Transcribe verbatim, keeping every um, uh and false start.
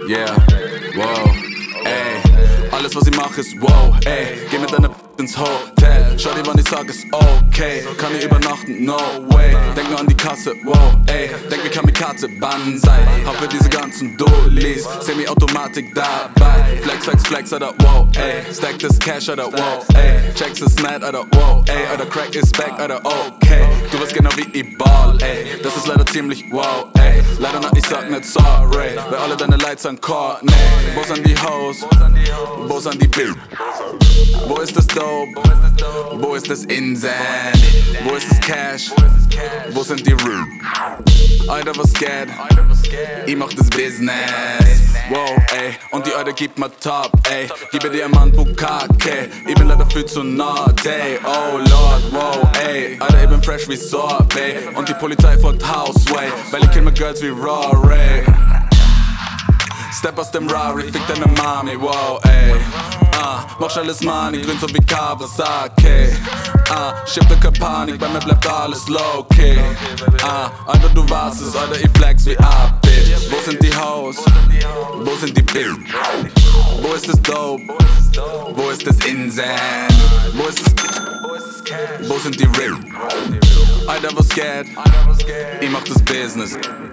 Yeah, wow, ey. Alles was ich mach ist wow, ey. Geh mit deiner ins Hotel. Schau dir, wann ich sag, ist okay. Kann ich übernachten? No way. Denk nur an die Kasse, wow, ey. Denk wie Kamikaze, Banzai. Hab für diese ganzen Dullis Semi-Automatik dabei. Flex, flex, flex, Alter, wow, ey. Stack das Cash, Alter, wow, ey. Checks ist nett, Alter, wow, ey. Alter, Crack ist back, Alter, okay. Du weißt genau wie ich ball, ey. Das ist leider ziemlich wow, ey. Leider na, ich sag nicht sorry. Weil alle deine Lights an Court, nee. Bo's an die Hoes, Bo's an die Bill. Wo ist das Dope? Wo ist das Insen? Wo ist das Cash? Wo sind die Real? Alter, was geht? Ich mach das Business. Wow, ey. Und die Alter gibt mir top, ey. Gebe dir Mann Bukake. Ich bin leider viel zu naughty. Oh Lord, wow, ey. Alter, ich bin fresh wie Sorbet. Und die Polizei fährt Houseway. Weil ich kill mir Girls wie Rory. Step aus dem Rari, fick deine Mami, wow, ey. Ah, mach schnelles Money, grün so wie Kawasaki. Ah, ship da keine Panik, bei mir bleibt alles low-key. Ah, Alter, du warst es, Alter, ich flex wie ab, bitch. Wo sind die Hoes? Wo sind die Bill? Wo ist das Dope? Wo ist das Insen? Wo ist das... Wo sind die Real? Alter, was geht? Ich mach das Business.